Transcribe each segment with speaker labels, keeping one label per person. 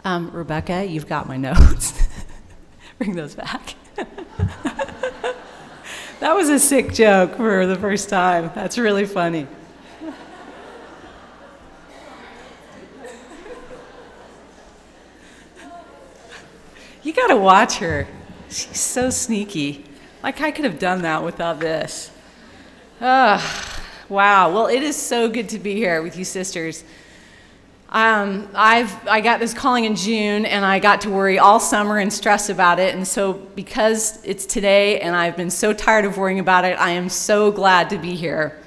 Speaker 1: Rebecca, you've got my notes. Bring those back. That was a sick joke for the first time. That's really funny. You gotta watch her. She's so sneaky. Like I could have done that without this. Wow. Well, it is so good to be here with you sisters. I got this calling in June, and I got to worry all summer and stress about it. And so because it's today, and I've been so tired of worrying about it, I am so glad to be here.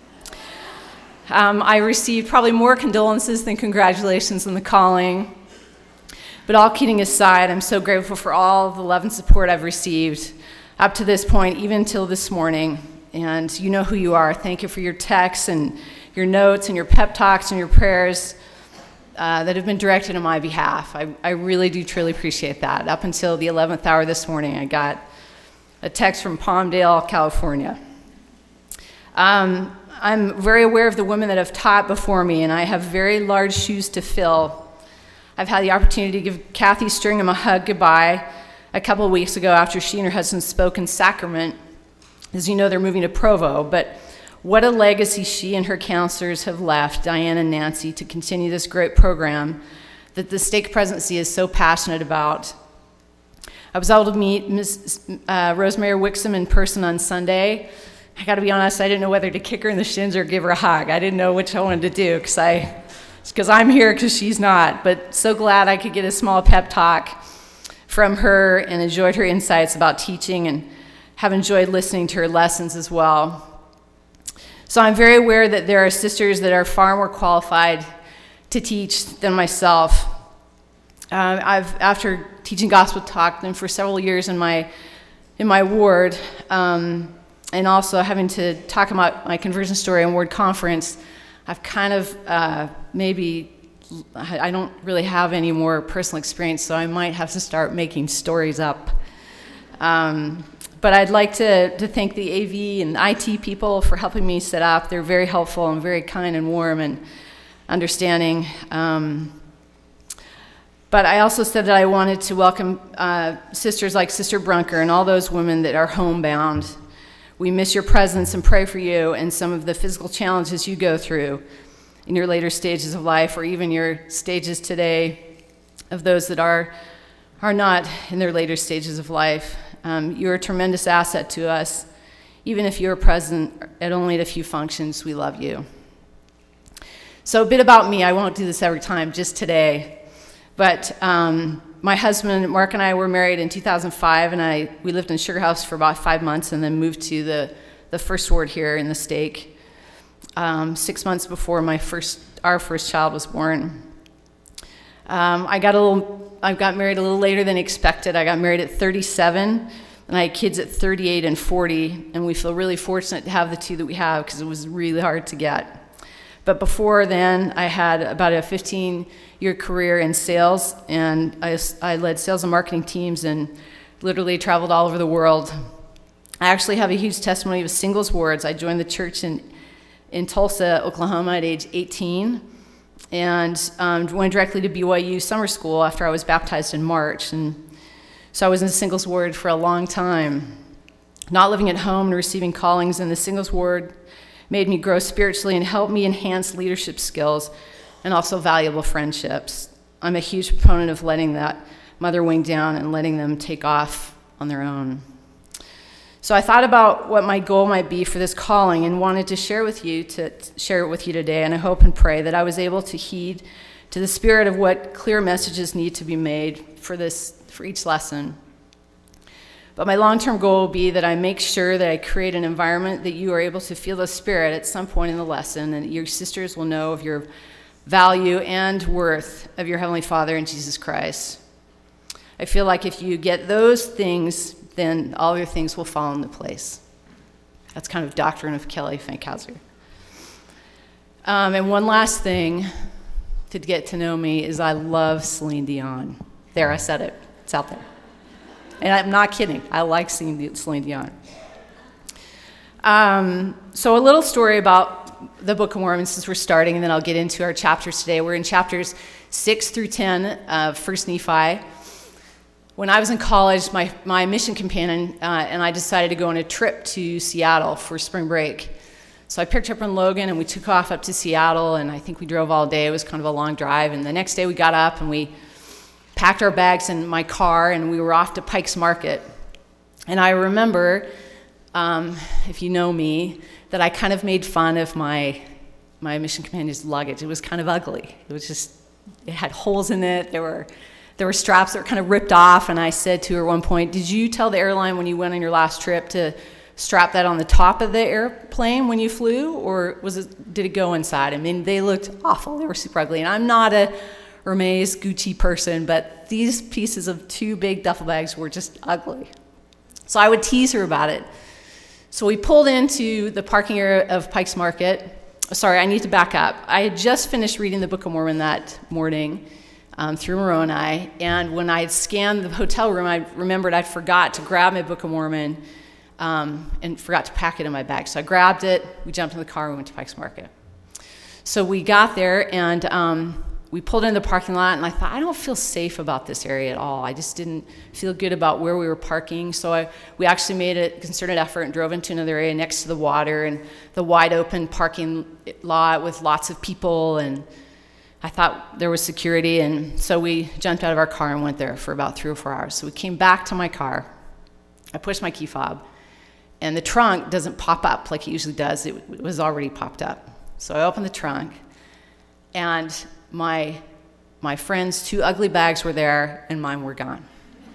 Speaker 1: I received probably more condolences than congratulations on the calling. But all kidding aside, I'm so grateful for all the love and support I've received up to this point, even till this morning. And you know who you are. Thank you for your texts and your notes and your pep talks and your prayers that have been directed on my behalf. I really do truly appreciate that. Up until the 11th hour this morning, I got a text from Palmdale, California. I'm very aware of the women that have taught before me, and I have very large shoes to fill. I've had the opportunity to give Kathy Stringham a hug goodbye a couple of weeks ago after she and her husband spoke in Sacrament. As you know, they're moving to Provo, but what a legacy she and her counselors have left, Diane and Nancy, to continue this great program that the stake presidency is so passionate about. I was able to meet Ms. Rosemary Wixom in person on Sunday. I got to be honest, I didn't know whether to kick her in the shins or give her a hug. I didn't know which I wanted to do because I'm here because she's not. But so glad I could get a small pep talk from her and enjoyed her insights about teaching and have enjoyed listening to her lessons as well. So I'm very aware that there are sisters that are far more qualified to teach than myself. After teaching gospel talk then for several years in my ward, and also having to talk about my conversion story in ward conference, I've kind of I don't really have any more personal experience, so I might have to start making stories up. But I'd like to thank the AV and IT people for helping me set up. They're very helpful and very kind and warm and understanding. But I also said that I wanted to welcome sisters like Sister Brunker and all those women that are homebound. We miss your presence and pray for you and some of the physical challenges you go through in your later stages of life, or even your stages today of those that are not in their later stages of life. You're a tremendous asset to us. Even if you're present at only at a few functions, we love you. So a bit about me. I won't do this every time, just today. But my husband, Mark, and I were married in 2005, and we lived in Sugar House for about 5 months and then moved to the first ward here in the stake 6 months before our first child was born. I got married a little later than expected. I got married at 37, and I had kids at 38 and 40, and we feel really fortunate to have the two that we have because it was really hard to get. But before then, I had about a 15-year career in sales, and I led sales and marketing teams and literally traveled all over the world. I actually have a huge testimony of singles wards. I joined the church in Tulsa, Oklahoma at age 18, and went directly to BYU summer school after I was baptized in March. And so I was in the singles ward for a long time. Not living at home and receiving callings in the singles ward made me grow spiritually and helped me enhance leadership skills and also valuable friendships. I'm a huge proponent of letting that mother wing down and letting them take off on their own. So I thought about what my goal might be for this calling and wanted to share it with you today, and I hope and pray that I was able to heed to the spirit of what clear messages need to be made for each lesson. But my long-term goal will be that I make sure that I create an environment that you are able to feel the Spirit at some point in the lesson, and your sisters will know of your value and worth of your Heavenly Father in Jesus Christ. I feel like if you get those things, then all your things will fall into place. That's kind of doctrine of Kelly Fankhauser. And one last thing to get to know me is I love Celine Dion. There, I said it. It's out there. And I'm not kidding. I like Celine Dion. So a little story about the Book of Mormon since we're starting, and then I'll get into our chapters today. We're in chapters 6 through 10 of 1 Nephi. When I was in college, my mission companion and I decided to go on a trip to Seattle for spring break. So I picked up in Logan, and we took off up to Seattle, and I think we drove all day. It was kind of a long drive, and the next day we got up, and we packed our bags in my car, and we were off to Pike's Market. And I remember, if you know me, that I kind of made fun of my mission companion's luggage. It was kind of ugly. It had holes in it. There were straps that were kind of ripped off, and I said to her at one point, "Did you tell the airline when you went on your last trip to strap that on the top of the airplane when you flew, or did it go inside?" I mean, they looked awful. They were super ugly, and I'm not a Hermes Gucci person, but these pieces of 2 big duffel bags were just ugly. So I would tease her about it. So we pulled into the parking area of Pike's Market. Sorry, I need to back up. I had just finished reading the Book of Mormon that morning through Moroni, and when I had scanned the hotel room, I remembered I forgot to grab my Book of Mormon and forgot to pack it in my bag. So I grabbed it, we jumped in the car, and we went to Pike's Market. So we got there, and we pulled into the parking lot, and I thought, I don't feel safe about this area at all. I just didn't feel good about where we were parking. So we actually made a concerted effort and drove into another area next to the water and the wide open parking lot with lots of people, and I thought there was security, and so we jumped out of our car and went there for about 3 or 4 hours. So we came back to my car. I pushed my key fob, and the trunk doesn't pop up like it usually does. It was already popped up. So I opened the trunk, and my friend's 2 ugly bags were there, and mine were gone.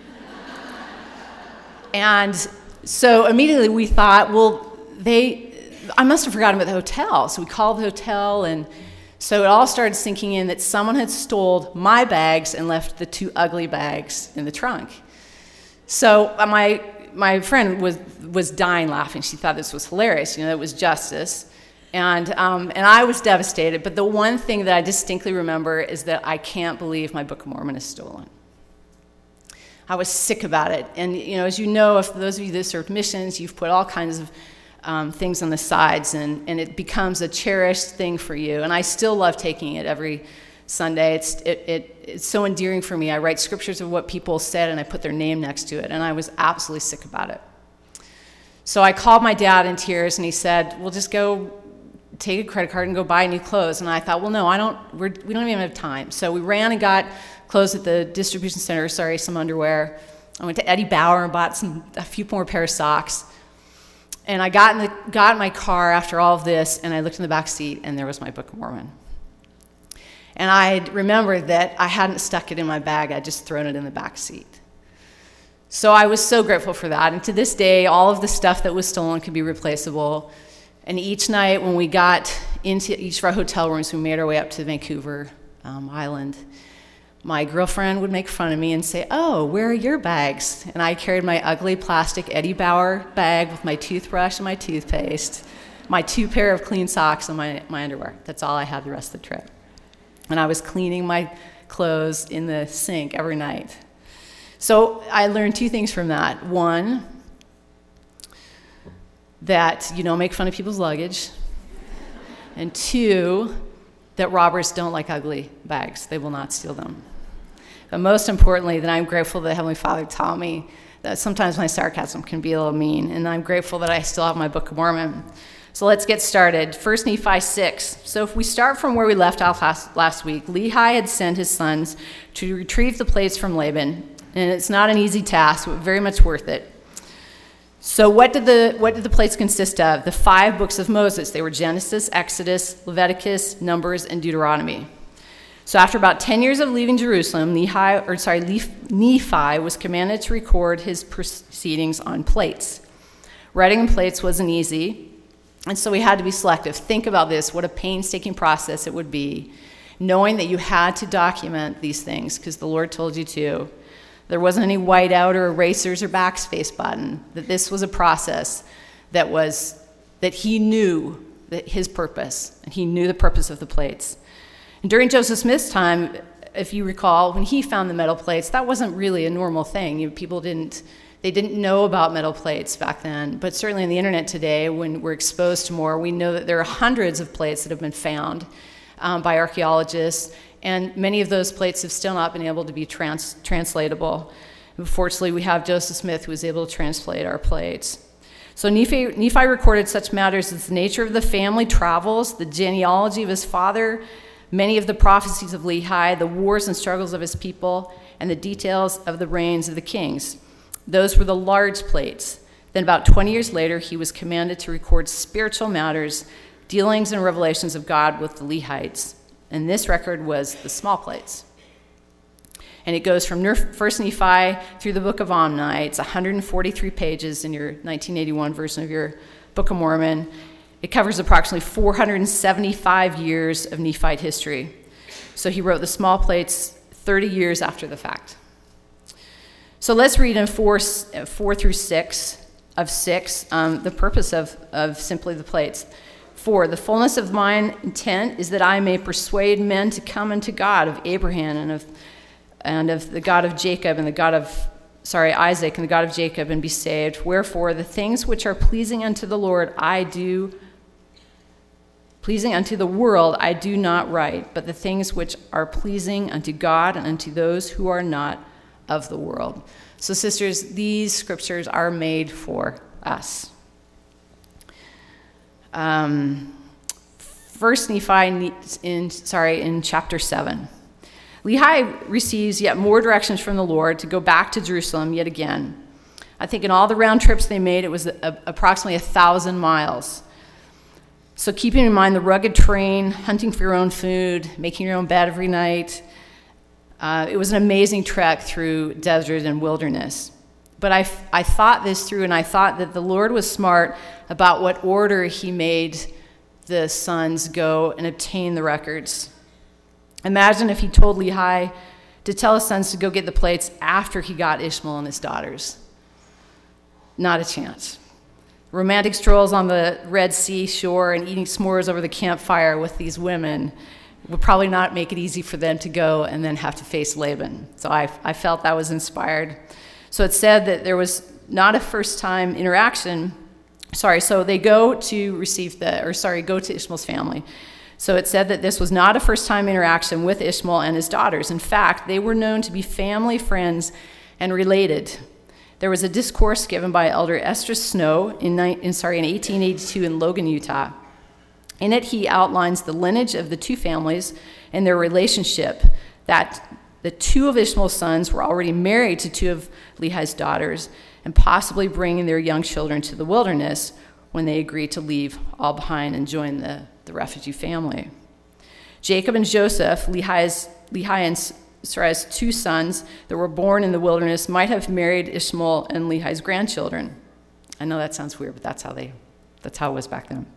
Speaker 1: And so immediately we thought, well, I must have forgotten about the hotel. So we called the hotel, and so it all started sinking in that someone had stole my bags and left the 2 ugly bags in the trunk. So my friend was dying laughing. She thought this was hilarious. It was justice. And I was devastated, but the one thing that I distinctly remember is that I can't believe my Book of Mormon is stolen. I was sick about it. And, as you know, if those of you that served missions, you've put all kinds of things on the sides, and it becomes a cherished thing for you. And I still love taking it every Sunday. It's so endearing for me. I write scriptures of what people said, and I put their name next to it, and I was absolutely sick about it. So I called my dad in tears, and he said, "We'll just go take a credit card and go buy new clothes." And I thought, well, no, we don't even have time. So we ran and got clothes at the distribution center, some underwear. I went to Eddie Bauer and bought a few more pair of socks. And I got in my car after all of this, and I looked in the back seat, and there was my Book of Mormon. And I remembered that I hadn't stuck it in my bag. I'd just thrown it in the back seat. So I was so grateful for that. And to this day, all of the stuff that was stolen could be replaceable. And each night when we got into each of our hotel rooms, we made our way up to Vancouver Island, my girlfriend would make fun of me and say, "Oh, where are your bags?" And I carried my ugly plastic Eddie Bauer bag with my toothbrush and my toothpaste, my 2 pair of clean socks, and my underwear. That's all I had the rest of the trip. And I was cleaning my clothes in the sink every night. So I learned 2 things from that. One, that you don't make fun of people's luggage, and 2, that robbers don't like ugly bags. They will not steal them. But most importantly, that I'm grateful that Heavenly Father taught me that sometimes my sarcasm can be a little mean, and I'm grateful that I still have my Book of Mormon. So let's get started. 1 Nephi 6. So if we start from where we left off last week, Lehi had sent his sons to retrieve the plates from Laban, and it's not an easy task, but very much worth it. So what did the plates consist of? The 5 books of Moses. They were Genesis, Exodus, Leviticus, Numbers, and Deuteronomy. So after about 10 years of leaving Jerusalem, Nephi was commanded to record his proceedings on plates. Writing on plates wasn't easy, and so he had to be selective. Think about this, what a painstaking process it would be, knowing that you had to document these things because the Lord told you to. There wasn't any whiteout or erasers or backspace button, that this was a process that he knew that his purpose, and he knew the purpose of the plates. And during Joseph Smith's time, if you recall, when he found the metal plates, that wasn't really a normal thing. People didn't They didn't know about metal plates back then, but certainly on the internet today, when we're exposed to more, we know that there are hundreds of plates that have been found by archaeologists, and many of those plates have still not been able to be translatable. Fortunately, we have Joseph Smith, who was able to translate our plates. So Nephi recorded such matters as the nature of the family travels, the genealogy of his father, many of the prophecies of Lehi, the wars and struggles of his people, and the details of the reigns of the kings. Those were the large plates. Then about 20 years later, he was commanded to record spiritual matters, dealings and revelations of God with the Lehites. And this record was the small plates. And it goes from 1 Nephi through the Book of Omni. It's 143 pages in your 1981 version of your Book of Mormon. It covers approximately 475 years of Nephite history. So he wrote the small plates 30 years after the fact. So let's read in 4 through 6 of 6, the purpose of simply the plates. 4, the fullness of mine intent is that I may persuade men to come unto God of Abraham and of the God of Jacob and the God of, Isaac and the God of Jacob, and be saved. Wherefore the things which are pleasing unto the Lord pleasing unto the world I do not write, but the things which are pleasing unto God and unto those who are not of the world. So sisters, these scriptures are made for us. First Nephi in chapter 7. Lehi receives yet more directions from the Lord to go back to Jerusalem yet again. I think in all the round trips they made, it was approximately 1,000 miles. So keeping in mind the rugged terrain, hunting for your own food, making your own bed every night, it was an amazing trek through desert and wilderness. But I thought this through, and I thought that the Lord was smart about what order he made the sons go and obtain the records. Imagine if he told Lehi to tell his sons to go get the plates after he got Ishmael and his daughters. Not a chance. Romantic strolls on the Red Sea shore and eating s'mores over the campfire with these women would probably not make it easy for them to go and then have to face Laban. So I felt that was inspired. So it said that there was not a first-time interaction. So they go to go to Ishmael's family. So it said that this was not a first-time interaction with Ishmael and his daughters. In fact, they were known to be family, friends, and related. There was a discourse given by Elder Esdras Snow in 1882 in Logan, Utah. In it, he outlines the lineage of the two families and their relationship, that the two of Ishmael's sons were already married to two of Lehi's daughters and possibly bringing their young children to the wilderness when they agreed to leave all behind and join the refugee family. Jacob and Joseph, Lehi and Sarah's two sons that were born in the wilderness, might have married Ishmael and Lehi's grandchildren. I know that sounds weird, but that's how it was back then.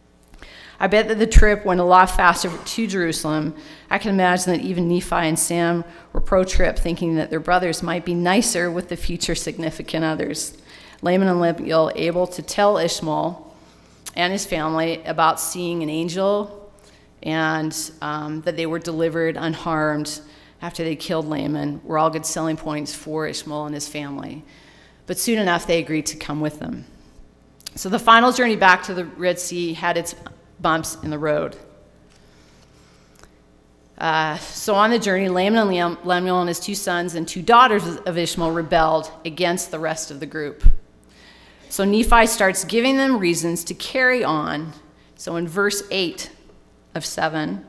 Speaker 1: I bet that the trip went a lot faster to Jerusalem. I can imagine that even Nephi and Sam were pro-trip, thinking that their brothers might be nicer with the future significant others. Laman and Lemuel able to tell Ishmael and his family about seeing an angel and that they were delivered unharmed after they killed Laman were all good selling points for Ishmael and his family. But soon enough, they agreed to come with them. So the final journey back to the Red Sea had its bumps in the road. So on the journey, Laman and Lemuel and his two sons and two daughters of Ishmael rebelled against the rest of the group. So Nephi starts giving them reasons to carry on. So in verse 8 of 7,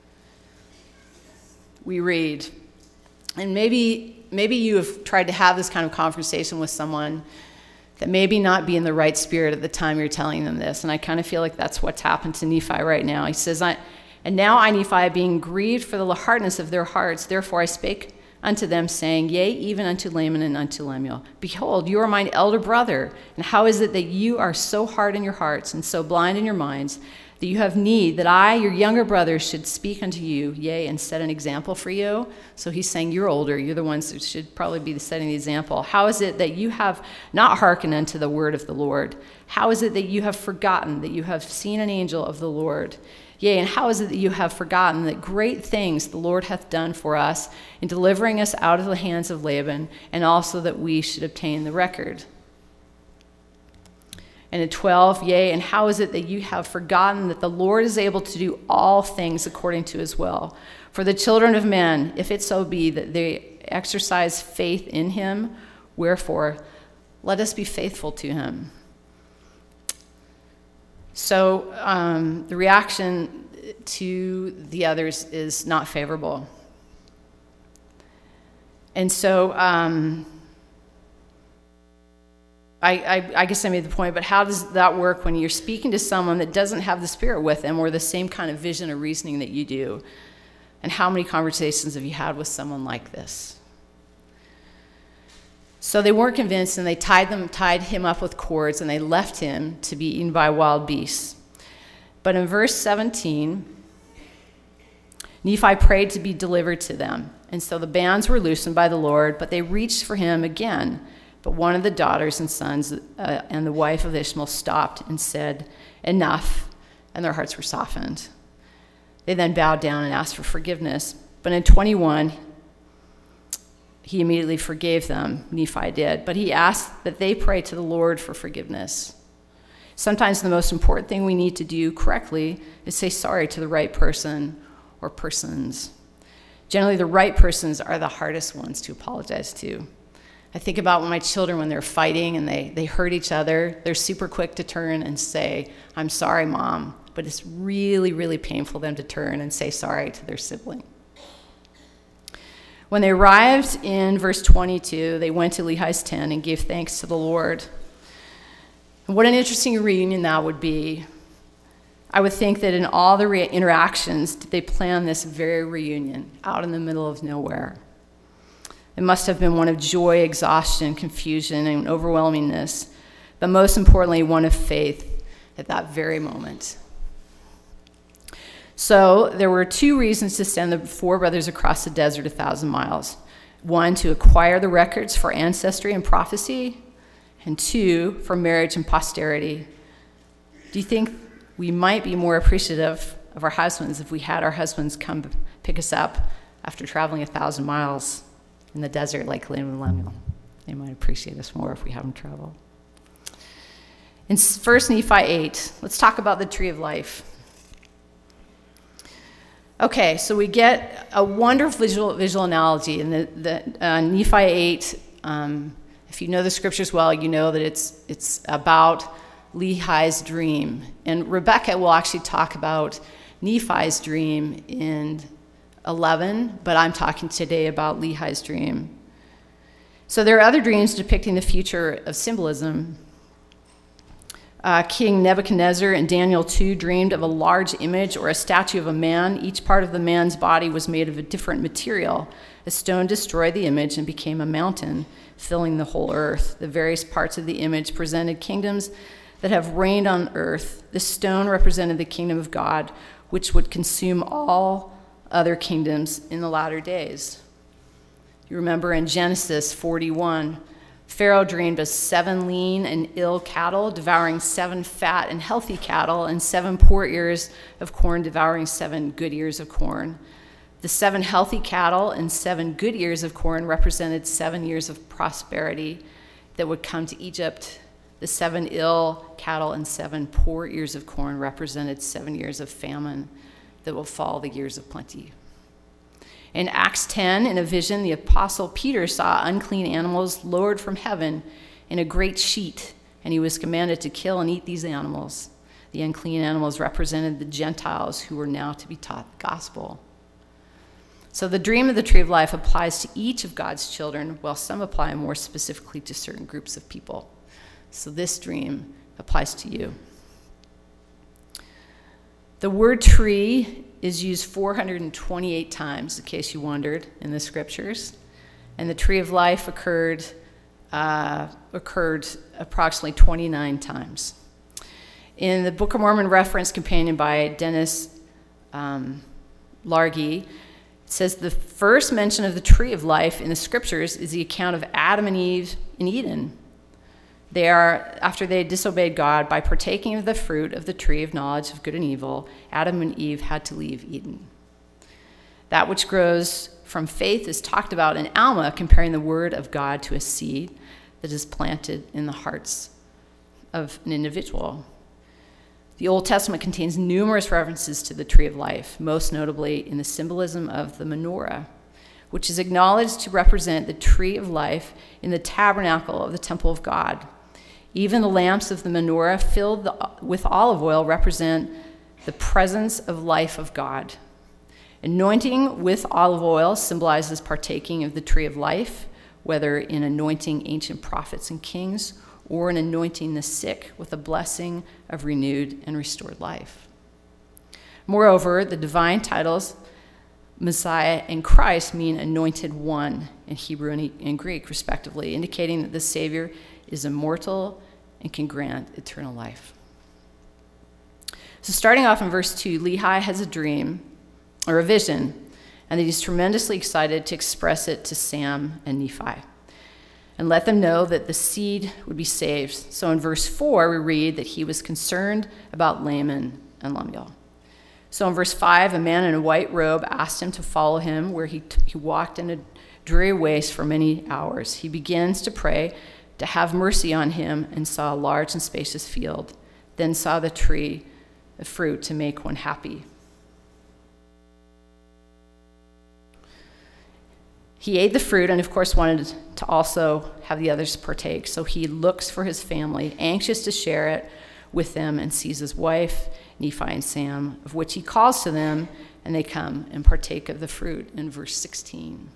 Speaker 1: we read, and maybe you have tried to have this kind of conversation with someone that maybe not be in the right spirit at the time you're telling them this. And I kind of feel like that's what's happened to Nephi right now. He says, and now I, Nephi, being grieved for the hardness of their hearts, therefore I spake unto them, saying, yea, even unto Laman and unto Lemuel, behold, you are mine elder brother, and how is it that you are so hard in your hearts and so blind in your minds, that you have need, that I, your younger brother, should speak unto you, yea, and set an example for you. So he's saying, you're older, you're the ones that should probably be setting the example. How is it that you have not hearkened unto the word of the Lord? How is it that you have forgotten that you have seen an angel of the Lord? Yea, and how is it that you have forgotten that great things the Lord hath done for us in delivering us out of the hands of Laban, and also that we should obtain the record? And in 12, yea, and how is it that you have forgotten that the Lord is able to do all things according to his will? For the children of men, if it so be that they exercise faith in him, wherefore, let us be faithful to him. So the reaction to the others is not favorable. And so I guess I made the point, but how does that work when you're speaking to someone that doesn't have the Spirit with them or the same kind of vision or reasoning that you do? And how many conversations have you had with someone like this? So they weren't convinced, and they tied him up with cords, and they left him to be eaten by wild beasts. But in verse 17, Nephi prayed to be delivered to them. And so the bands were loosened by the Lord, but they reached for him again. But one of the daughters and sons and the wife of Ishmael stopped and said, enough, and their hearts were softened. They then bowed down and asked for forgiveness. But in 21, he immediately forgave them, Nephi did. But he asked that they pray to the Lord for forgiveness. Sometimes the most important thing we need to do correctly is say sorry to the right person or persons. Generally, the right persons are the hardest ones to apologize to. I think about my children when they're fighting and they hurt each other. They're super quick to turn and say, I'm sorry, Mom. But it's really, really painful for them to turn and say sorry to their sibling. When they arrived in verse 22, they went to Lehi's tent and gave thanks to the Lord. And what an interesting reunion that would be. I would think that in all the interactions, did they plan this very reunion out in the middle of nowhere? It must have been one of joy, exhaustion, confusion, and overwhelmingness, but most importantly, one of faith at that very moment. So there were two reasons to send the four brothers across the desert 1,000 miles. One, to acquire the records for ancestry and prophecy, and two, for marriage and posterity. Do you think we might be more appreciative of our husbands if we had our husbands come pick us up after traveling 1,000 miles in the desert like Laban and Lemuel? They might appreciate us more if we have them travel. In 1 Nephi 8, let's talk about the tree of life. Okay, so we get a wonderful visual analogy in the Nephi 8. If you know the scriptures well, you know that it's about Lehi's dream. And Rebecca will actually talk about Nephi's dream in 11, but I'm talking today about Lehi's dream. So there are other dreams depicting the future of symbolism. King Nebuchadnezzar in Daniel 2 dreamed of a large image or a statue of a man. Each part of the man's body was made of a different material. A stone destroyed the image and became a mountain, filling the whole earth. The various parts of the image presented kingdoms that have reigned on earth. The stone represented the kingdom of God, which would consume all other kingdoms in the latter days. You remember in Genesis 41, Pharaoh dreamed of 7 lean and ill cattle devouring 7 fat and healthy cattle, and 7 poor ears of corn devouring 7 good ears of corn. The 7 healthy cattle and 7 good ears of corn represented 7 years of prosperity that would come to Egypt. The 7 ill cattle and 7 poor ears of corn represented 7 years of famine that will follow the years of plenty. In Acts 10, in a vision, the apostle Peter saw unclean animals lowered from heaven in a great sheet, and he was commanded to kill and eat these animals. The unclean animals represented the Gentiles who were now to be taught the gospel. So the dream of the tree of life applies to each of God's children, while some apply more specifically to certain groups of people. So this dream applies to you. The word tree is used 428 times, in case you wondered, in the scriptures. And the tree of life occurred approximately 29 times. In the Book of Mormon reference companion by Dennis Largy, it says the first mention of the tree of life in the scriptures is the account of Adam and Eve in Eden. After they disobeyed God by partaking of the fruit of the tree of knowledge of good and evil, Adam and Eve had to leave Eden. That which grows from faith is talked about in Alma, comparing the word of God to a seed that is planted in the hearts of an individual. The Old Testament contains numerous references to the tree of life, most notably in the symbolism of the menorah, which is acknowledged to represent the tree of life in the tabernacle of the temple of God. Even the lamps of the menorah filled with olive oil represent the presence of life of God. Anointing with olive oil symbolizes partaking of the tree of life, whether in anointing ancient prophets and kings or in anointing the sick with a blessing of renewed and restored life. Moreover, the divine titles Messiah and Christ mean anointed one in Hebrew and Greek, respectively, indicating that the Savior is immortal and can grant eternal life. So starting off in verse 2, Lehi has a dream or a vision, and that he's tremendously excited to express it to Sam and Nephi and let them know that the seed would be saved. So in verse 4, we read that he was concerned about Laman and Lemuel. So in verse 5, a man in a white robe asked him to follow him, where he walked in a dreary waste for many hours. He begins to pray to have mercy on him and saw a large and spacious field, then saw the tree of fruit to make one happy. He ate the fruit and, of course, wanted to also have the others partake. So he looks for his family, anxious to share it with them, and sees his wife, Nephi and Sam, of which he calls to them, and they come and partake of the fruit in verse 16.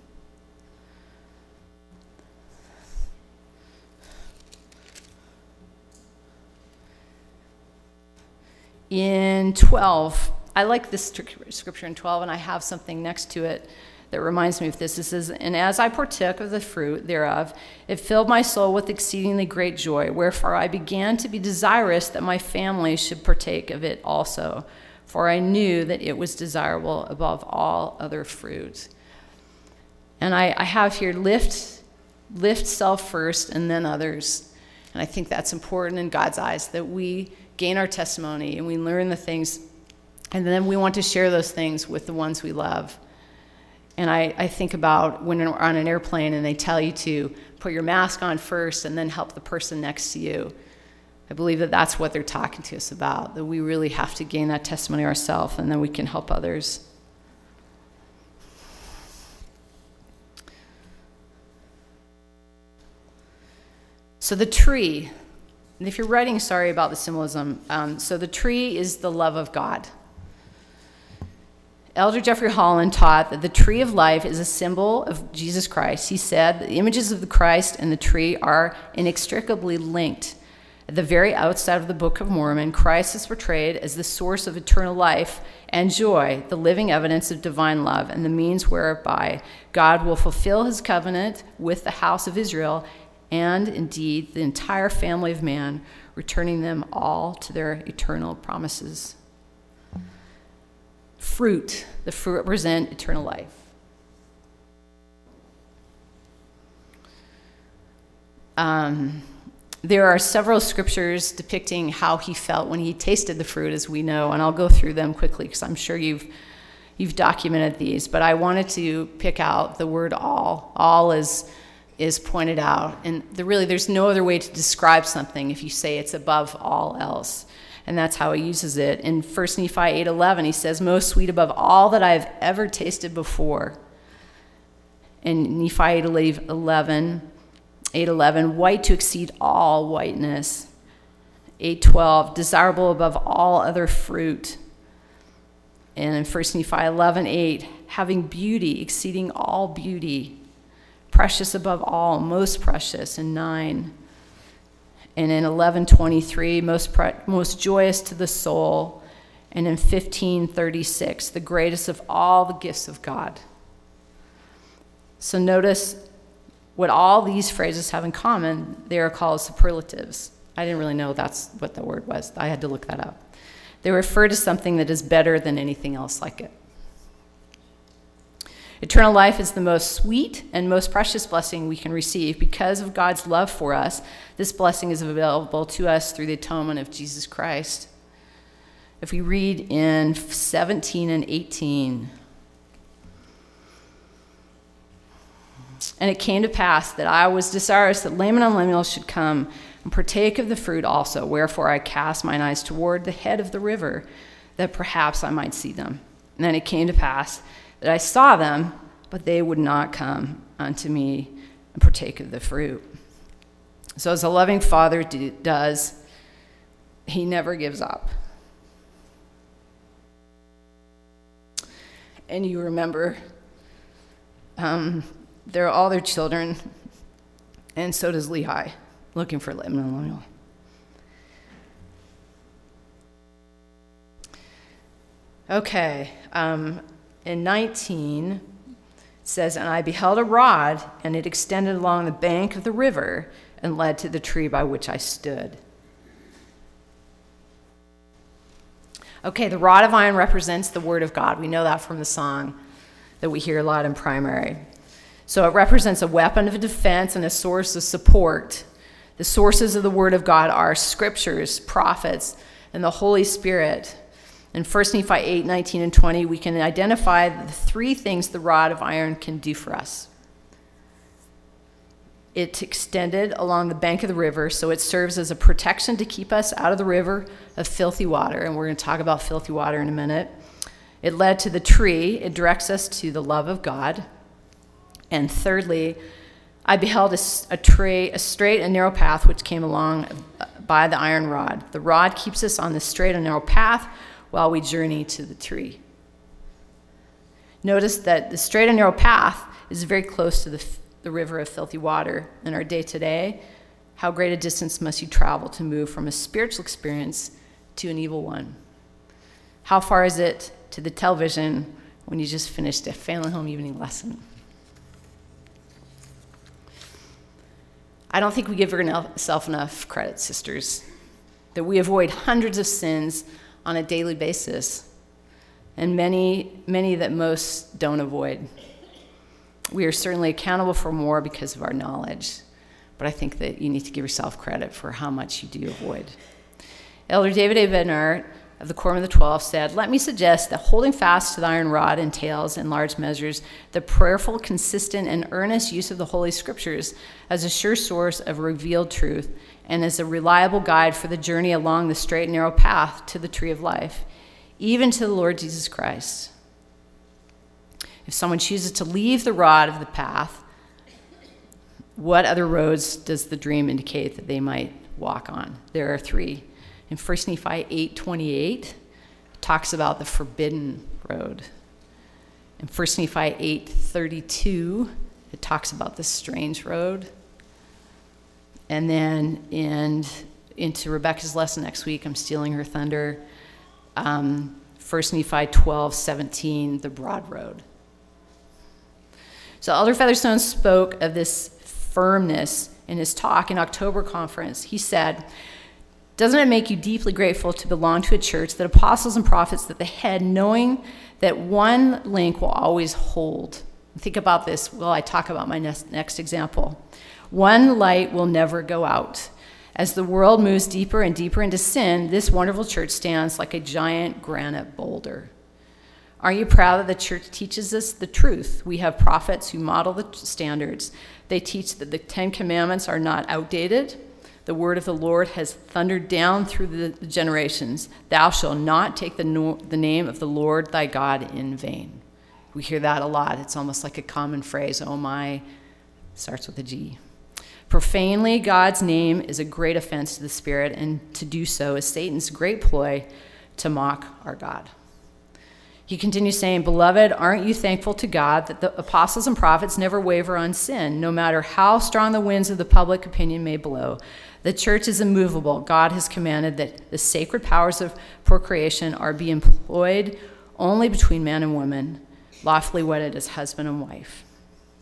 Speaker 1: In 12, I like this scripture in 12, and I have something next to it that reminds me of this. It says, "And as I partook of the fruit thereof, it filled my soul with exceedingly great joy, wherefore I began to be desirous that my family should partake of it also, for I knew that it was desirable above all other fruits." And I have here, lift self first and then others. And I think that's important in God's eyes, that we gain our testimony and we learn the things, and then we want to share those things with the ones we love. And I think about when we're on an airplane and they tell you to put your mask on first and then help the person next to you. I believe that that's what they're talking to us about, that we really have to gain that testimony ourselves, and then we can help others. So the tree, and if you're writing, sorry about the symbolism, so the tree is the love of God. Elder Jeffrey Holland taught that the tree of life is a symbol of Jesus Christ. He said the images of the Christ and the tree are inextricably linked. At the very outset of the Book of Mormon, Christ is portrayed as the source of eternal life and joy, the living evidence of divine love, and the means whereby God will fulfill his covenant with the house of Israel and, indeed, the entire family of man, returning them all to their eternal promises. Fruit, the fruit represent eternal life. There are several scriptures depicting how he felt when he tasted the fruit, as we know, and I'll go through them quickly because I'm sure you've documented these, but I wanted to pick out the word all. All is pointed out, and there's no other way to describe something if you say it's above all else. And that's how he uses it. In 1 Nephi 8:11, he says, "Most sweet above all that I have ever tasted before." In Nephi 8:11, white to exceed all whiteness. 8:12, desirable above all other fruit. And in 1 Nephi 11:8, having beauty exceeding all beauty. Precious above all, most precious. In 9. And in 11:23, most joyous to the soul. And in 15:36, the greatest of all the gifts of God. So notice what all these phrases have in common. They are called superlatives, I didn't really know that's what the word was. I had to look that up. They refer to something that is better than anything else like it. Eternal life is the most sweet and most precious blessing we can receive. Because of God's love for us, this blessing is available to us through the atonement of Jesus Christ. If we read in 17 and 18, and it came to pass that I was desirous that Laman and Lemuel should come and partake of the fruit also. Wherefore I cast mine eyes toward the head of the river, that perhaps I might see them. And then it came to pass that I saw them, but they would not come unto me and partake of the fruit. So as a loving father does, he never gives up. And you remember, they're all their children, and so does Lehi, looking for Laman and Lemuel. Okay, in 19, it says, and I beheld a rod, and it extended along the bank of the river and led to the tree by which I stood. Okay, the rod of iron represents the word of God. We know that from the song that we hear a lot in primary. So it represents a weapon of defense and a source of support. The sources of the word of God are scriptures, prophets, and the Holy Spirit. In 1 Nephi 8, 19, and 20, we can identify the three things the rod of iron can do for us. It extended along the bank of the river, so it serves as a protection to keep us out of the river of filthy water, and we're going to talk about filthy water in a minute. It led to the tree. It directs us to the love of God. And thirdly, I beheld a straight and narrow path which came along by the iron rod. The rod keeps us on the straight and narrow path while we journey to the tree. Notice that the straight and narrow path is very close to the river of filthy water. In our day-to-day, how great a distance must you travel to move from a spiritual experience to an evil one? How far is it to the television when you just finished a family home evening lesson? I don't think we give ourselves enough credit, sisters, that we avoid hundreds of sins on a daily basis, and many that most don't avoid. We are certainly accountable for more because of our knowledge, but I think that you need to give yourself credit for how much you do avoid. Elder David A. Bednar of the Quorum of the 12 said, "Let me suggest that holding fast to the iron rod entails, in large measures, the prayerful, consistent, and earnest use of the Holy Scriptures as a sure source of revealed truth and as a reliable guide for the journey along the straight and narrow path to the tree of life, even to the Lord Jesus Christ. If someone chooses to leave the rod of the path, what other roads does the dream indicate that they might walk on?" There are three. In 1 Nephi 8:28, it talks about the forbidden road. In 1 Nephi 8:32, it talks about the strange road. And then into Rebecca's lesson next week, I'm stealing her thunder, 1 Nephi 12:17, the broad road. So Elder Featherstone spoke of this firmness in his talk in October conference. He said, "Doesn't it make you deeply grateful to belong to a church that apostles and prophets at the head, knowing that one link will always hold?" Think about this while I talk about my next example. One light will never go out. As the world moves deeper and deeper into sin, this wonderful church stands like a giant granite boulder. Aren't you proud that the church teaches us the truth? We have prophets who model the standards. They teach that the 10 Commandments are not outdated. The word of the Lord has thundered down through the generations. Thou shalt not take the name of the Lord thy God in vain. We hear that a lot. It's almost like a common phrase. Oh my, starts with a G. Profanely, God's name is a great offense to the Spirit, and to do so is Satan's great ploy to mock our God. He continues saying, "Beloved, aren't you thankful to God that the apostles and prophets never waver on sin, no matter how strong the winds of the public opinion may blow? The church is immovable. God has commanded that the sacred powers of procreation are be employed only between man and woman, lawfully wedded as husband and wife."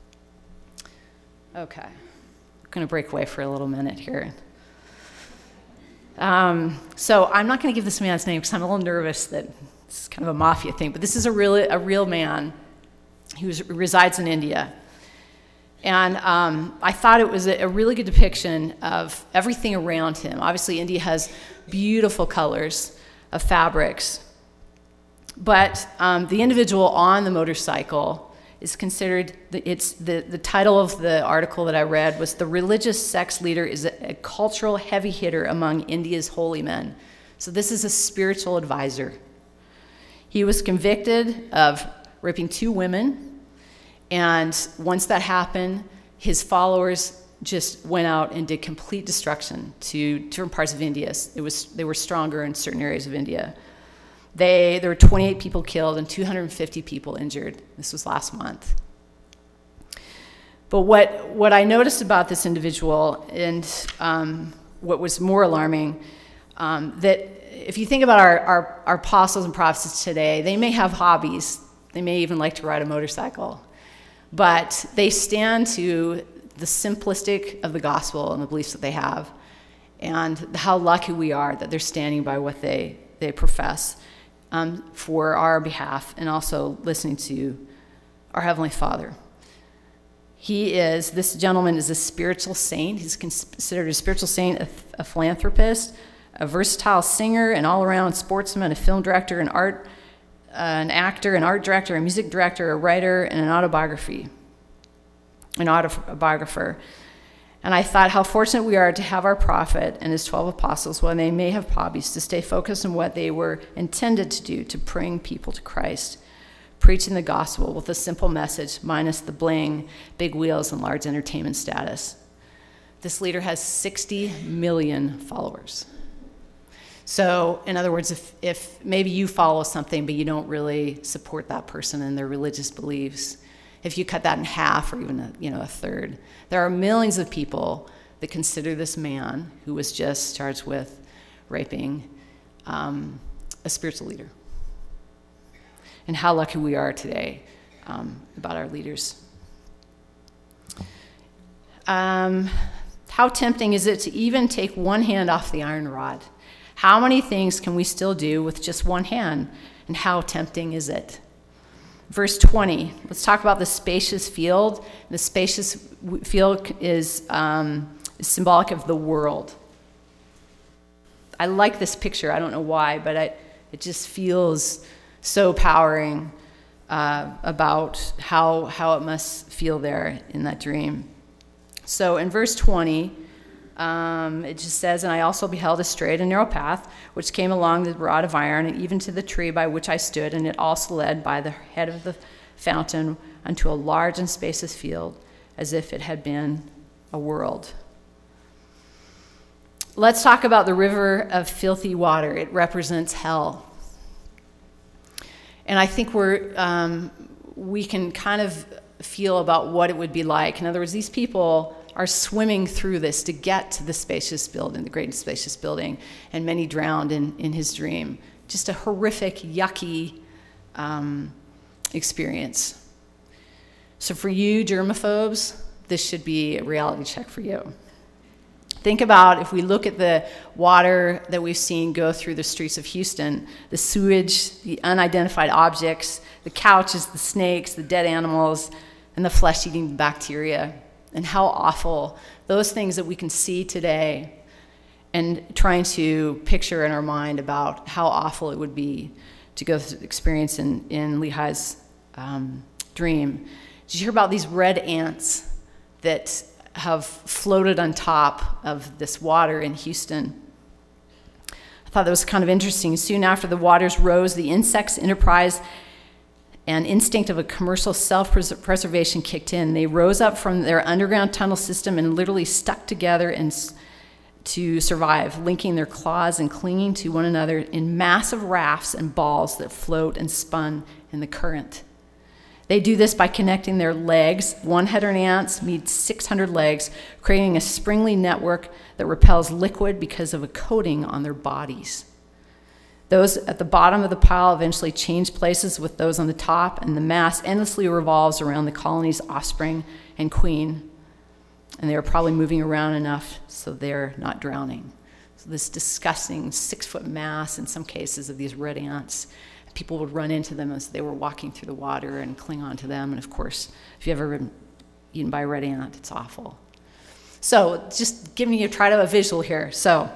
Speaker 1: Okay, I'm going to break away for a little minute here. So I'm not going to give this man's name because I'm a little nervous that it's kind of a mafia thing, but this is a real man who resides in India. And I thought it was a really good depiction of everything around him. Obviously, India has beautiful colors of fabrics, but the individual on the motorcycle is considered, the title of the article that I read was "The Religious Sex Leader is a Cultural Heavy Hitter Among India's Holy Men." So this is a spiritual advisor. He was convicted of raping 2 women, and once that happened, his followers just went out and did complete destruction to different parts of India. They were stronger in certain areas of India. There were 28 people killed and 250 people injured. This was last month. But what I noticed about this individual, and what was more alarming, that if you think about our apostles and prophets today, they may have hobbies. They may even like to ride a motorcycle. But they stand to the simplistic of the gospel and the beliefs that they have, and how lucky we are that they're standing by what they profess for our behalf, and also listening to our Heavenly Father. This gentleman is a spiritual saint. He's considered a spiritual saint, a philanthropist, a versatile singer, an all-around sportsman, a film director, an actor, an art director, a music director, a writer, and an autobiographer. And I thought how fortunate we are to have our prophet and his 12 apostles, when they may have hobbies, to stay focused on what they were intended to do, to bring people to Christ, preaching the gospel with a simple message, minus the bling, big wheels, and large entertainment status. This leader has 60 million followers. So, in other words, if maybe you follow something, but you don't really support that person and their religious beliefs, if you cut that in half or even a third, there are millions of people that consider this man, who was just charged with raping, a spiritual leader. And how lucky we are today about our leaders. How tempting is it to even take one hand off the iron rod? How many things can we still do with just one hand? And how tempting is it? Verse 20, let's talk about the spacious field. The spacious field is symbolic of the world. I like this picture. I don't know why, but it just feels so powering about how it must feel there in that dream. So in verse 20, it just says, "And I also beheld a straight and narrow path, which came along the rod of iron, and even to the tree by which I stood, and it also led by the head of the fountain unto a large and spacious field, as if it had been a world." Let's talk about the river of filthy water. It represents hell. And I think we can kind of feel about what it would be like. In other words, these people are swimming through this to get to the spacious building, the great and spacious building, and many drowned in his dream. Just a horrific, yucky experience. So for you germaphobes, this should be a reality check for you. Think about, if we look at the water that we've seen go through the streets of Houston, the sewage, the unidentified objects, the couches, the snakes, the dead animals, and the flesh-eating bacteria, and how awful those things that we can see today, and trying to picture in our mind about how awful it would be to go through the experience in Lehi's dream. Did you hear about these red ants that have floated on top of this water in Houston? I thought that was kind of interesting. Soon after the waters rose, the insects' enterprise and instinct of a commercial self-preservation kicked in. They rose up from their underground tunnel system and literally stuck together to survive, linking their claws and clinging to one another in massive rafts and balls that float and spun in the current. They do this by connecting their legs. 100 ants meet 600 legs, creating a springly network that repels liquid because of a coating on their bodies. Those at the bottom of the pile eventually change places with those on the top, and the mass endlessly revolves around the colony's offspring and queen. And they're probably moving around enough so they're not drowning. this disgusting 6-foot mass, in some cases, of these red ants. People would run into them as they were walking through the water and cling onto them. And of course, if you've ever been eaten by a red ant, it's awful. So just giving you a visual here. So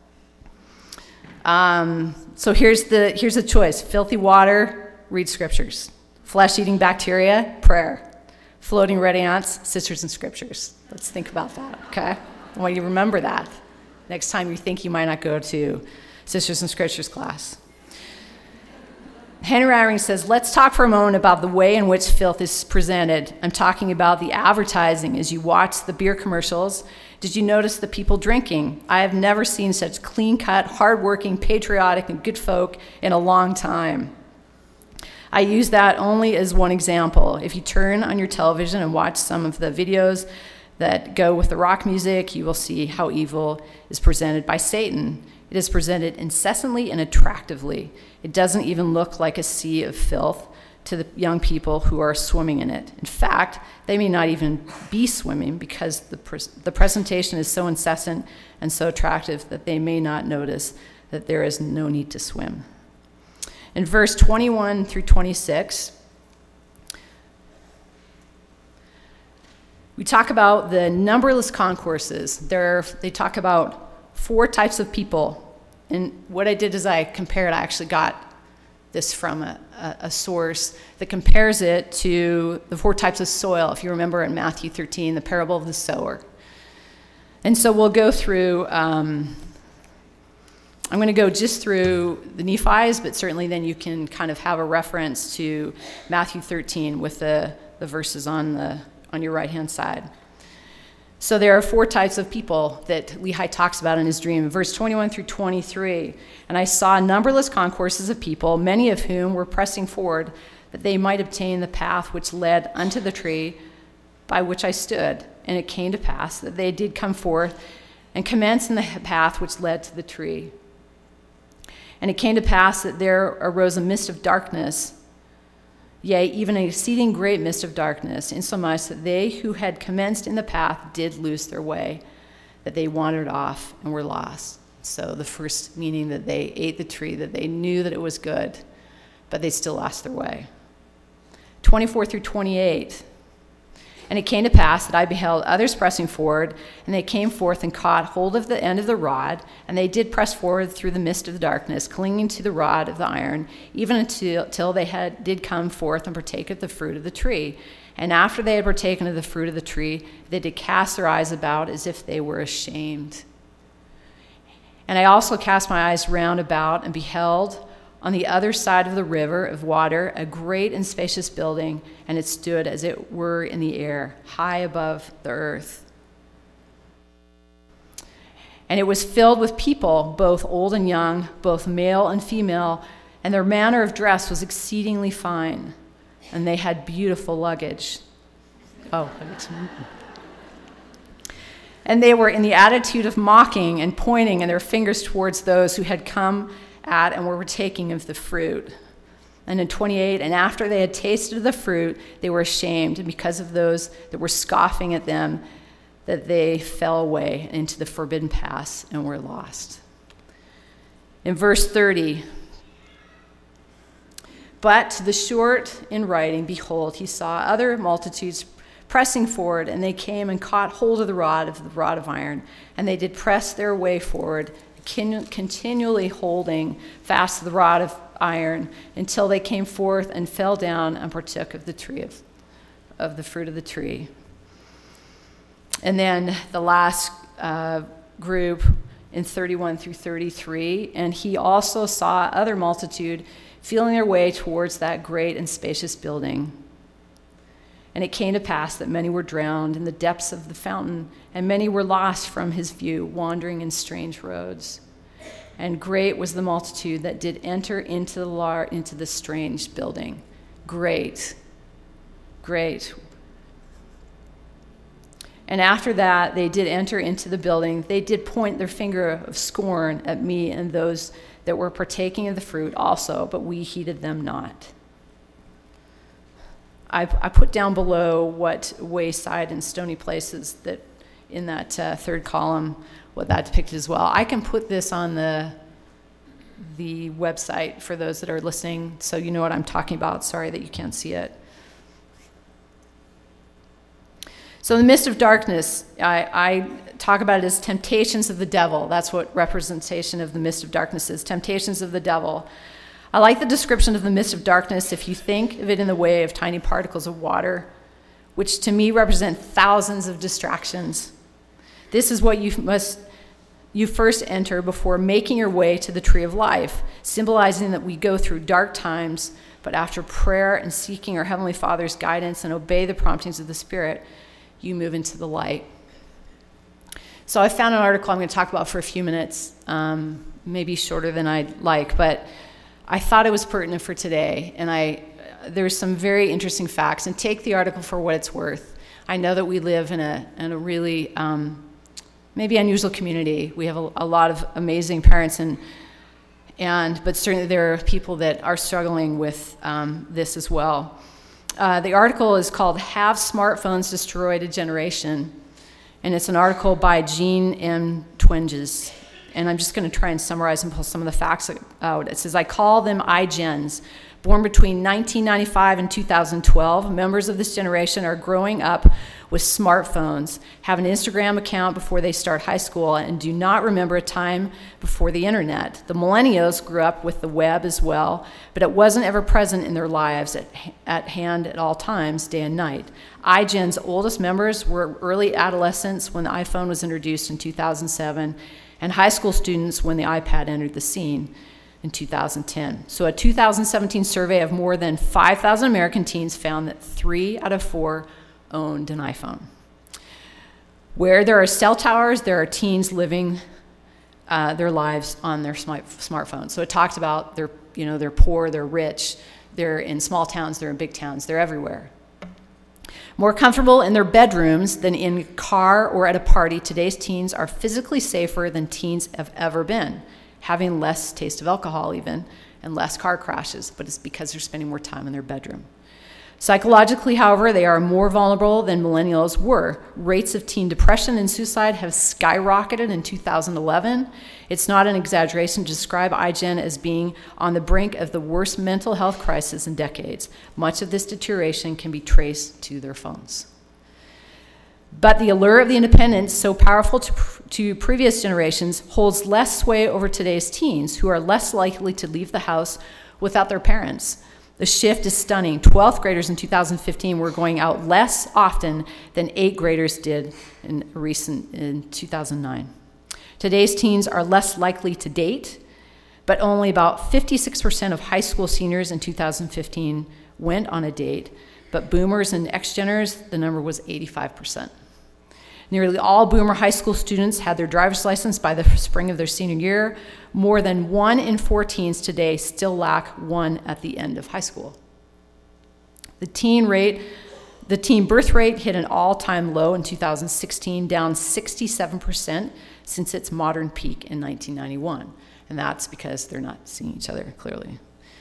Speaker 1: here's a choice. Filthy water, read scriptures. Flesh-eating bacteria, prayer. Floating red ants, sisters and scriptures. Let's think about that, okay? I want you to remember that next time you think you might not go to Sisters and Scriptures class. Henry Eyring says, let's talk for a moment about the way in which filth is presented. I'm talking about the advertising. As you watch the beer commercials, did you notice the people drinking? I have never seen such clean-cut, hardworking, patriotic, and good folk in a long time. I use that only as one example. If you turn on your television and watch some of the videos that go with the rock music, you will see how evil is presented by Satan. It is presented incessantly and attractively. It doesn't even look like a sea of filth to the young people who are swimming in it. In fact, they may not even be swimming because the presentation is so incessant and so attractive that they may not notice that there is no need to swim. In verse 21 through 26, we talk about the numberless concourses. They talk about 4 types of people. And what I did is I compared, I actually got this from a source that compares it to the 4 types of soil, if you remember in Matthew 13, the parable of the sower. And so we'll go through, I'm going to go just through the Nephi's, but certainly then you can kind of have a reference to Matthew 13 with the verses on your right-hand side. So there are 4 types of people that Lehi talks about in his dream. Verse 21 through 23, and I saw numberless concourses of people, many of whom were pressing forward, that they might obtain the path which led unto the tree by which I stood. And it came to pass that they did come forth and commence in the path which led to the tree. And it came to pass that there arose a mist of darkness, yea, even an exceeding great mist of darkness, insomuch that they who had commenced in the path did lose their way, that they wandered off and were lost. So the first meaning that they ate the tree, that they knew that it was good, but they still lost their way. 24 through 28. And it came to pass that I beheld others pressing forward, and they came forth and caught hold of the end of the rod, and they did press forward through the mist of the darkness, clinging to the rod of the iron, even until they did come forth and partake of the fruit of the tree. And after they had partaken of the fruit of the tree, they did cast their eyes about as if they were ashamed. And I also cast my eyes round about and beheld on the other side of the river of water a great and spacious building, and it stood as it were in the air, high above the earth. And it was filled with people, both old and young, both male and female, and their manner of dress was exceedingly fine, and they had beautiful luggage. And they were in the attitude of mocking and pointing in their fingers towards those who had come at and were partaking of the fruit. And in 28, and after they had tasted of the fruit, they were ashamed, and because of those that were scoffing at them, that they fell away into the forbidden paths and were lost. In verse 30, but to the short in writing, behold, he saw other multitudes pressing forward, and they came and caught hold of the rod of iron, and they did press their way forward, continually holding fast the rod of iron until they came forth and fell down and partook of the tree of the fruit of the tree. And then the last group in 31 through 33, and he also saw other multitude feeling their way towards that great and spacious building. And it came to pass that many were drowned in the depths of the fountain, and many were lost from his view, wandering in strange roads. And great was the multitude that did enter into the strange building. Great. And after that, they did enter into the building. They did point their finger of scorn at me and those that were partaking of the fruit also, but we heeded them not. I put down below what wayside and stony places that in that third column what that depicted as well. I can put this on the website for those that are listening, so you know what I'm talking about. Sorry that you can't see it. So in the midst of darkness, I talk about it as temptations of the devil. That's what representation of the midst of darkness is, temptations of the devil. I like the description of the midst of darkness if you think of it in the way of tiny particles of water, which to me represent thousands of distractions. This is what you first enter before making your way to the tree of life, symbolizing that we go through dark times, but after prayer and seeking our Heavenly Father's guidance and obey the promptings of the Spirit, you move into the light. So I found an article I'm going to talk about for a few minutes, maybe shorter than I'd like, but I thought it was pertinent for today, and there's some very interesting facts, and take the article for what it's worth. I know that we live in a really maybe unusual community. We have a lot of amazing parents, but certainly there are people that are struggling with this as well. The article is called "Have Smartphones Destroyed a Generation?" And it's an article by Jean M. Twenge. And I'm just going to try and summarize and pull some of the facts out. It says, I call them iGens. Born between 1995 and 2012, members of this generation are growing up with smartphones, have an Instagram account before they start high school, and do not remember a time before the internet. The millennials grew up with the web as well, but it wasn't ever present in their lives at hand at all times, day and night. iGen's oldest members were early adolescents when the iPhone was introduced in 2007, and high school students when the iPad entered the scene in 2010. So a 2017 survey of more than 5,000 American teens found that 3 out of 4 owned an iPhone. Where there are cell towers, there are teens living their lives on their smartphones. So it talks about they're poor, they're rich, they're in small towns, they're in big towns, they're everywhere. More comfortable in their bedrooms than in a car or at a party, today's teens are physically safer than teens have ever been, having less taste of alcohol even, and less car crashes, but it's because they're spending more time in their bedroom. Psychologically, however, they are more vulnerable than millennials were. Rates of teen depression and suicide have skyrocketed in 2011. It's not an exaggeration to describe iGen as being on the brink of the worst mental health crisis in decades. Much of this deterioration can be traced to their phones. But the allure of the independence, so powerful to previous generations, holds less sway over today's teens, who are less likely to leave the house without their parents. The shift is stunning. 12th graders in 2015 were going out less often than 8th graders did in 2009. Today's teens are less likely to date, but only about 56% of high school seniors in 2015 went on a date. But boomers and X-Geners, the number was 85%. Nearly all boomer high school students had their driver's license by the spring of their senior year. More than 1 in 4 teens today still lack one at the end of high school. The teen birth rate hit an all-time low in 2016, down 67% since its modern peak in 1991. And that's because they're not seeing each other clearly.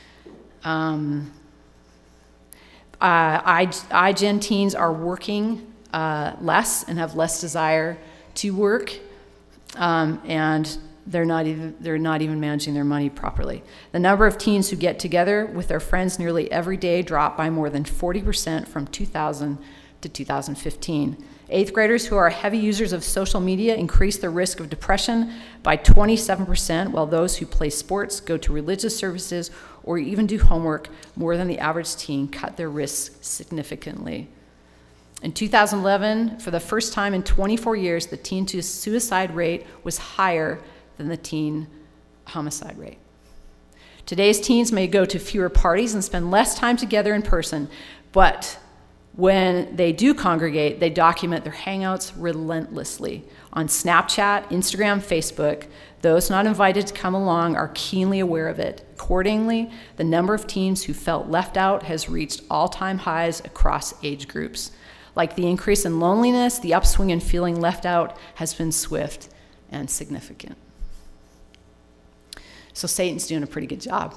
Speaker 1: iGen teens are working less and have less desire to work, and they're not even managing their money properly. The number of teens who get together with their friends nearly every day dropped by more than 40% from 2000 to 2015. 8th graders who are heavy users of social media increase their risk of depression by 27%, while those who play sports, go to religious services, or even do homework more than the average teen cut their risks significantly. In 2011, for the first time in 24 years, the teen suicide rate was higher than the teen homicide rate. Today's teens may go to fewer parties and spend less time together in person, but when they do congregate, they document their hangouts relentlessly. On Snapchat, Instagram, Facebook, those not invited to come along are keenly aware of it. Accordingly, the number of teens who felt left out has reached all-time highs across age groups. Like the increase in loneliness, the upswing in feeling left out has been swift and significant. So Satan's doing a pretty good job.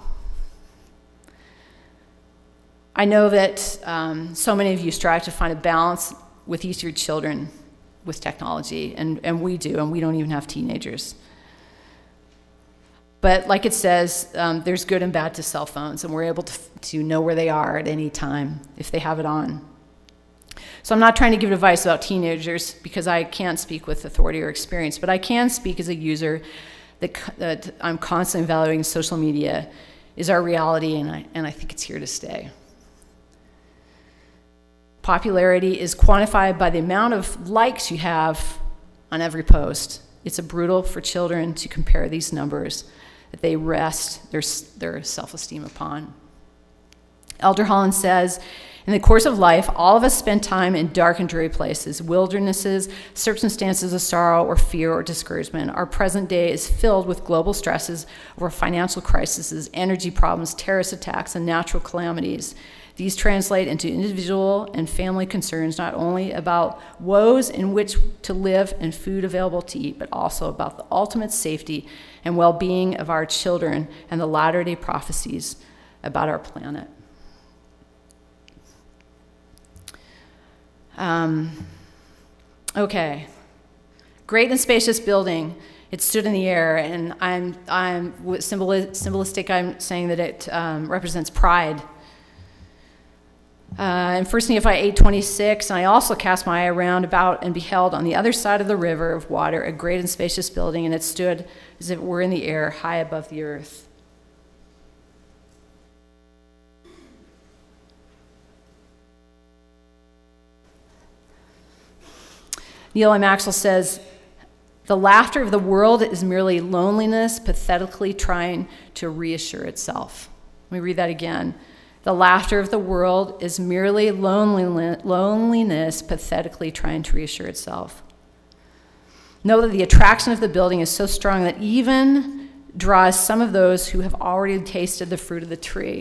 Speaker 1: I know that so many of you strive to find a balance with each of your children, with technology, and we do, and we don't even have teenagers. But like it says, there's good and bad to cell phones, and we're able to know where they are at any time if they have it on. So I'm not trying to give advice about teenagers because I can't speak with authority or experience, but I can speak as a user that I'm constantly evaluating social media is our reality, and I think it's here to stay. Popularity is quantified by the amount of likes you have on every post. It's brutal for children to compare these numbers that they rest their self-esteem upon. Elder Holland says, in the course of life, all of us spend time in dark and dreary places, wildernesses, circumstances of sorrow or fear or discouragement. Our present day is filled with global stresses over financial crises, energy problems, terrorist attacks, and natural calamities. These translate into individual and family concerns, not only about woes in which to live and food available to eat, but also about the ultimate safety and well-being of our children and the latter-day prophecies about our planet. Okay. Great and spacious building. It stood in the air, and I'm symbolistic. I'm saying that it represents pride. In 1 Nephi 8:26, and I also cast my eye around about and beheld on the other side of the river of water a great and spacious building, and it stood as if it were in the air, high above the earth. Neal A. Maxwell says, the laughter of the world is merely loneliness pathetically trying to reassure itself. Let me read that again. The laughter of the world is merely loneliness pathetically trying to reassure itself. Know that the attraction of the building is so strong that even draws some of those who have already tasted the fruit of the tree.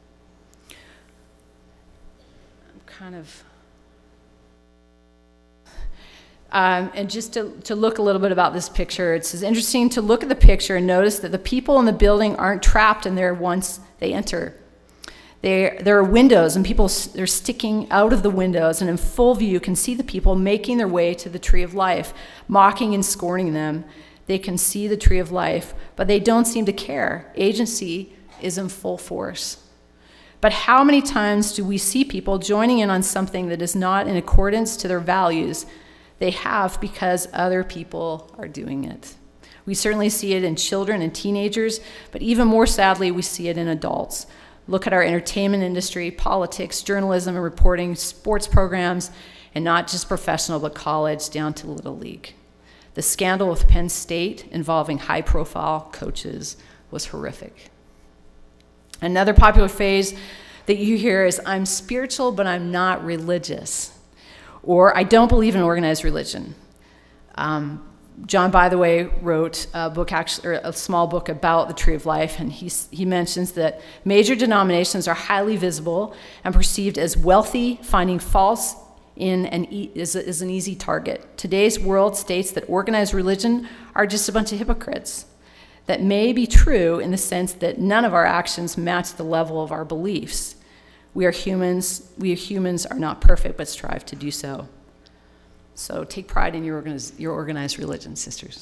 Speaker 1: And just to look a little bit about this picture, it's interesting to look at the picture and notice that the people in the building aren't trapped in there once they enter. There are windows, and they're sticking out of the windows, and in full view you can see the people making their way to the tree of life, mocking and scorning them. They can see the tree of life, but they don't seem to care. Agency is in full force. But how many times do we see people joining in on something that is not in accordance to their values they have because other people are doing it? We certainly see it in children and teenagers, but even more sadly, we see it in adults. Look at our entertainment industry, politics, journalism and reporting, sports programs, and not just professional, but college down to Little League. The scandal with Penn State involving high-profile coaches was horrific. Another popular phrase that you hear is, I'm spiritual, but I'm not religious. Or, I don't believe in organized religion. John, by the way, wrote a small book about the Tree of Life, and he mentions that major denominations are highly visible and perceived as wealthy, finding faults in is an easy target. Today's world states that organized religion are just a bunch of hypocrites. That may be true in the sense that none of our actions match the level of our beliefs. We are humans. We humans are not perfect, but strive to do so. So take pride in your organized religion, sisters.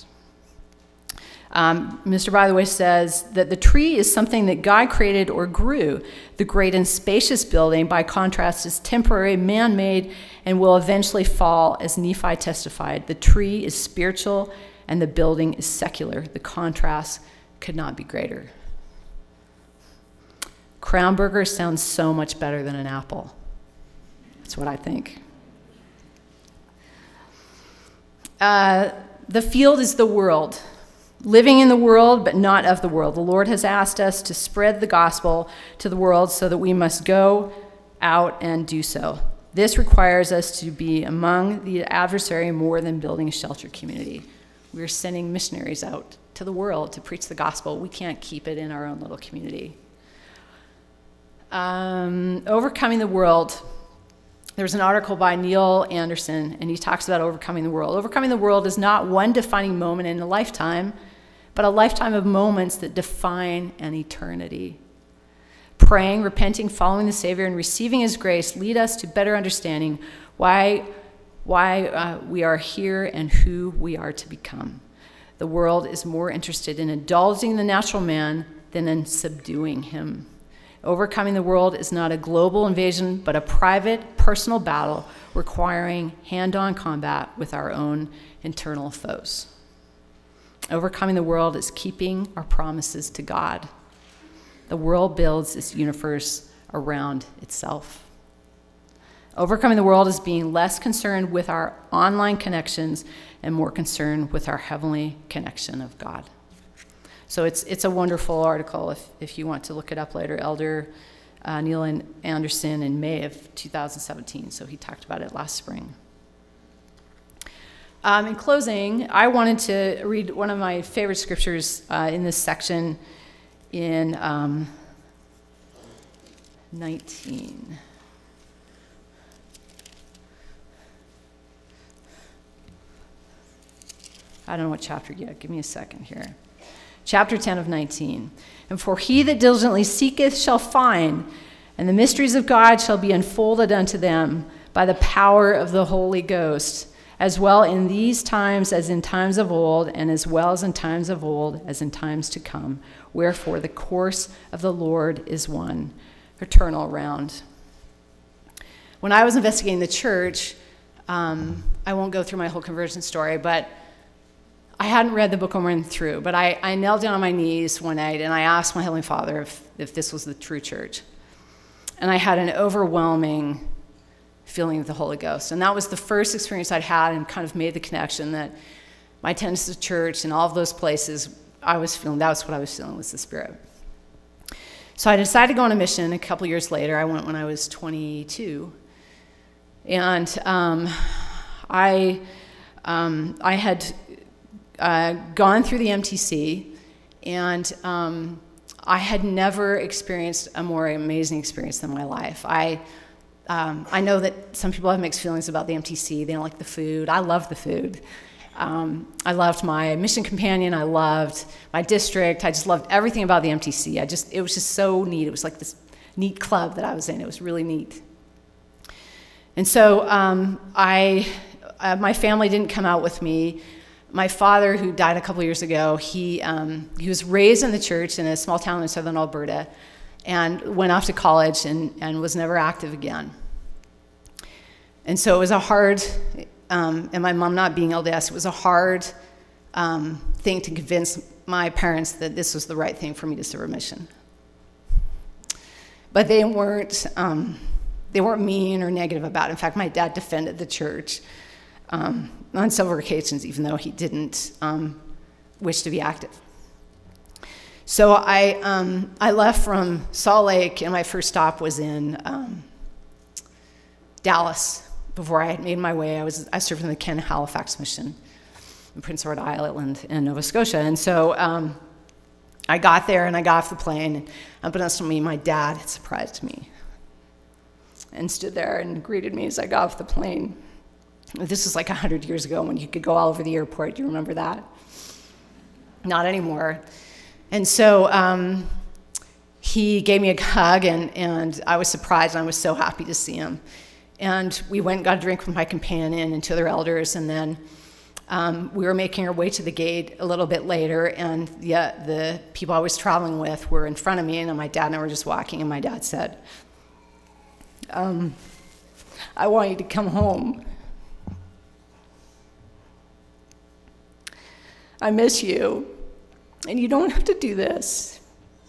Speaker 1: Mr. By the Way says that the tree is something that God created or grew. The great and spacious building, by contrast, is temporary, man-made, and will eventually fall, as Nephi testified. The tree is spiritual, and the building is secular. The contrast could not be greater. Crown Burger sounds so much better than an apple. That's what I think. The field is the world. Living in the world, but not of the world. The Lord has asked us to spread the gospel to the world so that we must go out and do so. This requires us to be among the adversary more than building a sheltered community. We're sending missionaries out to the world to preach the gospel. We can't keep it in our own little community. Overcoming the world. There's an article by Neil Anderson, and he talks about overcoming the world. Overcoming the world is not one defining moment in a lifetime, but a lifetime of moments that define an eternity. Praying, repenting, following the Savior, and receiving his grace lead us to better understanding why why we are here and who we are to become. The world is more interested in indulging the natural man than in subduing him. Overcoming the world is not a global invasion, but a private, personal battle requiring hand-on combat with our own internal foes. Overcoming the world is keeping our promises to God. The world builds its universe around itself. Overcoming the world is being less concerned with our online connections and more concerned with our heavenly connection of God. So it's a wonderful article if you want to look it up later. Elder Neil Anderson in May of 2017, so he talked about it last spring. In closing, I wanted to read one of my favorite scriptures in this section in 19. I don't know what chapter yet. Give me a second here. Chapter 10 of 19. And for he that diligently seeketh shall find, and the mysteries of God shall be unfolded unto them by the power of the Holy Ghost, as well in these times as in times of old, and as well as in times of old as in times to come. Wherefore the course of the Lord is one, eternal round. When I was investigating the church, I won't go through my whole conversion story, but I hadn't read the Book of Mormon through, but I knelt down on my knees one night and I asked my Heavenly Father if this was the true church. And I had an overwhelming feeling of the Holy Ghost. And that was the first experience I'd had and kind of made the connection that my attendance to church and all of those places, that was what I was feeling was the Spirit. So I decided to go on a mission a couple years later. I went when I was 22. And I had gone through the MTC, and I had never experienced a more amazing experience than my life. I know that some people have mixed feelings about the MTC. They don't like the food. I love the food. I loved my mission companion. I loved my district. I just loved everything about the MTC. It was just so neat. It was like this neat club that I was in. It was really neat. And so my family didn't come out with me. My father, who died a couple years ago, he was raised in the church in a small town in southern Alberta and went off to college and was never active again. And so it was a hard, and my mom not being LDS, it was a hard thing to convince my parents that this was the right thing for me to serve a mission. But they weren't mean or negative about it. In fact, my dad defended the church on several occasions, even though he didn't wish to be active. So I left from Salt Lake, and my first stop was in Dallas. Before I had made my way, I served in the Ken Halifax mission in Prince Edward Island in Nova Scotia. And so I got there, and I got off the plane, and unbeknownst to me, my dad had surprised me and stood there and greeted me as I got off the plane. This was like 100 years ago when you could go all over the airport. Do you remember that? Not anymore. And so he gave me a hug, and I was surprised, and I was so happy to see him. And we went and got a drink with my companion and two other elders, and then we were making our way to the gate a little bit later, and the people I was traveling with were in front of me, and my dad and I were just walking, and my dad said, I want you to come home. I miss you, and you don't have to do this.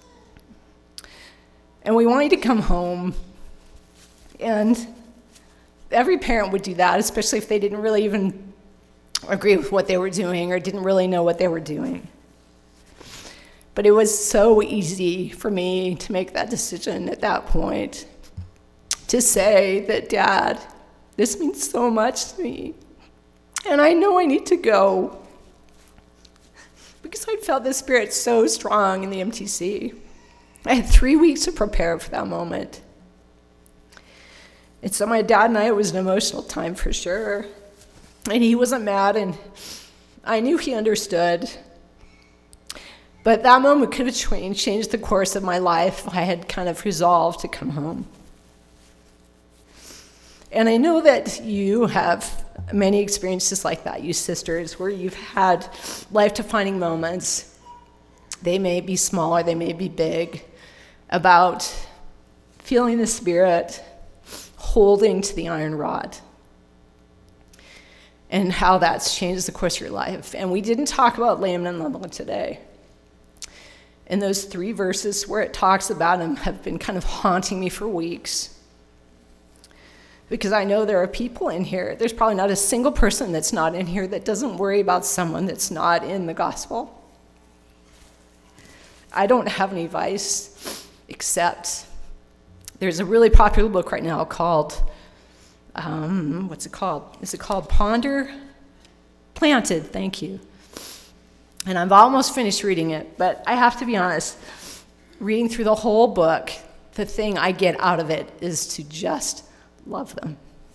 Speaker 1: And we want you to come home. And every parent would do that, especially if they didn't really even agree with what they were doing or didn't really know what they were doing. But it was so easy for me to make that decision at that point, to say that, Dad, this means so much to me, and I know I need to go. Because I felt the Spirit so strong in the MTC. I had 3 weeks to prepare for that moment. And so my dad and I, it was an emotional time for sure. And he wasn't mad, and I knew he understood. But that moment could have changed the course of my life if I had kind of resolved to come home. And I know that you have many experiences like that, you sisters, where you've had life-defining moments. They may be small or they may be big, about feeling the Spirit, holding to the iron rod, and how that's changed the course of your life. And we didn't talk about Laman and Lemuel today. And those 3 verses where it talks about him have been kind of haunting me for weeks. Because I know there are people in here, there's probably not a single person that's not in here that doesn't worry about someone that's not in the gospel. I don't have any advice except there's a really popular book right now called, what's it called? Is it called Ponder? Planted, thank you. And I've almost finished reading it, but I have to be honest, reading through the whole book, the thing I get out of it is to just love them.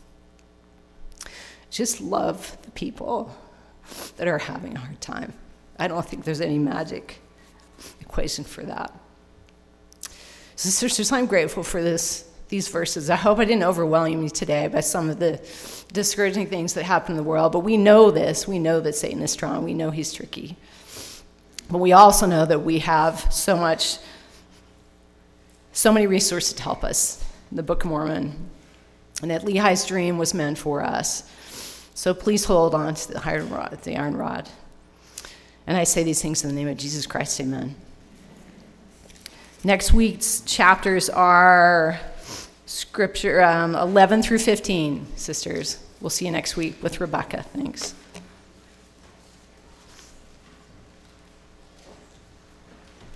Speaker 1: Just love the people that are having a hard time. I don't think there's any magic equation for that. So, sisters, I'm grateful for these verses. I hope I didn't overwhelm you today by some of the discouraging things that happen in the world, but we know this. We know that Satan is strong. We know he's tricky. But we also know that we have so many resources to help us. The Book of Mormon, and that Lehi's dream was meant for us. So please hold on to the iron rod. And I say these things in the name of Jesus Christ, amen. Next week's chapters are Scripture 11 through 15, sisters. We'll see you next week with Rebecca. Thanks.